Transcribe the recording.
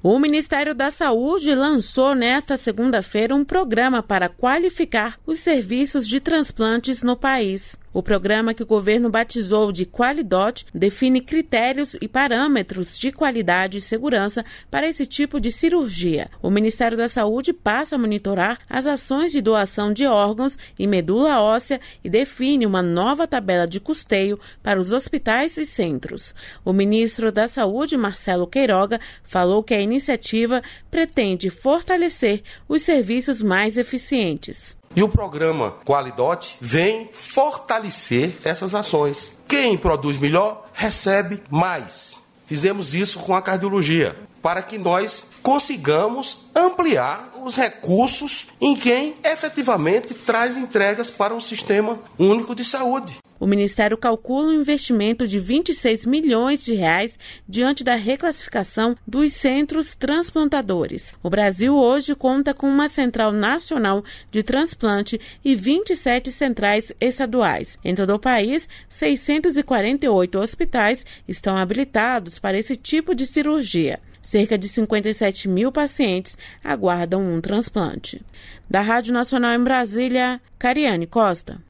O Ministério da Saúde lançou nesta segunda-feira um programa para qualificar os serviços de transplantes no país. O programa, que o governo batizou de Qualidot, define critérios e parâmetros de qualidade e segurança para esse tipo de cirurgia. O Ministério da Saúde passa a monitorar as ações de doação de órgãos e medula óssea e define uma nova tabela de custeio para os hospitais e centros. O ministro da Saúde, Marcelo Queiroga, falou que a iniciativa pretende fortalecer os serviços mais eficientes. E o programa Qualidot vem fortalecer essas ações. Quem produz melhor, recebe mais. Fizemos isso com a cardiologia, para que nós consigamos ampliar os recursos em quem efetivamente traz entregas para o Sistema Único de Saúde. O Ministério calcula um investimento de 26 milhões de reais diante da reclassificação dos centros transplantadores. O Brasil hoje conta com uma central nacional de transplante e 27 centrais estaduais. Em todo o país, 648 hospitais estão habilitados para esse tipo de cirurgia. Cerca de 57 mil pacientes aguardam um transplante. Da Rádio Nacional em Brasília, Cariane Costa.